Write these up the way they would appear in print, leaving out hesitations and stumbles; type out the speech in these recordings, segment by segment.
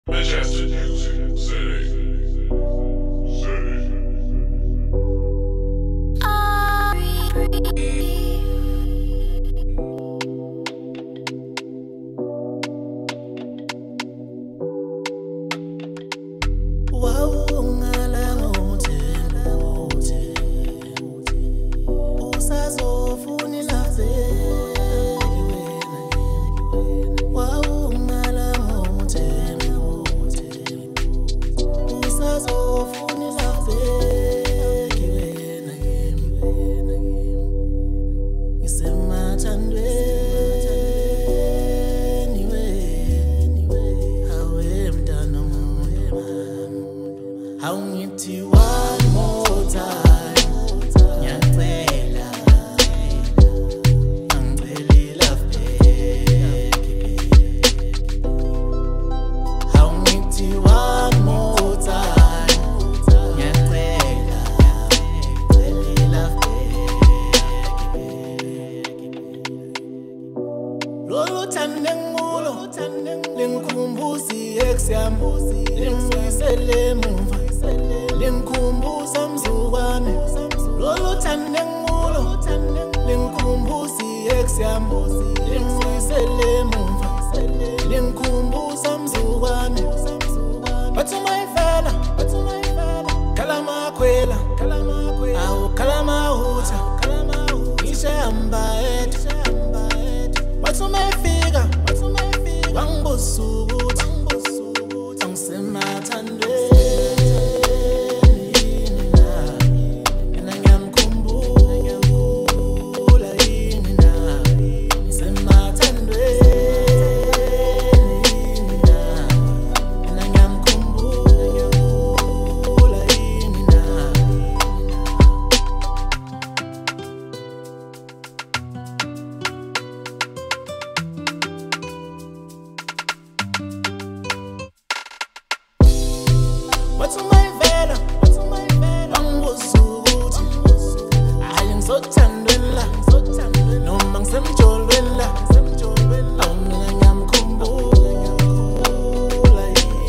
Majestic Music City. Angithi one more time ngiyacela angicela angithi one more time ngiyacela lolu thande ngulo lingikhumbuza i-ex yami lingibuyisele emuva lingikhumbuza mzukwane lolu thande ngulo lingikhumbuza i-ex yami lingibuyisele emuva lingikhumbuza mzukwane bathi mayivela khala makhwela awu khala mahutha ngisho ehamba yedwa bathi mayifika wangibuza ukuthi angisemathandweni. What's my vela? Wangibuza ukuthi ayengizothandweni la noma ngisemjolweni la awu mina ngiyamkhumbula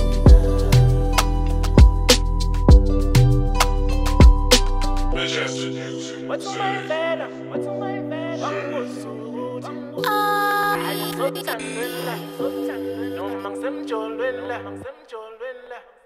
Majestic Music What's my City. vela? Wangibuza ukuthi ayengizothandweni la noma ngisemjolweni la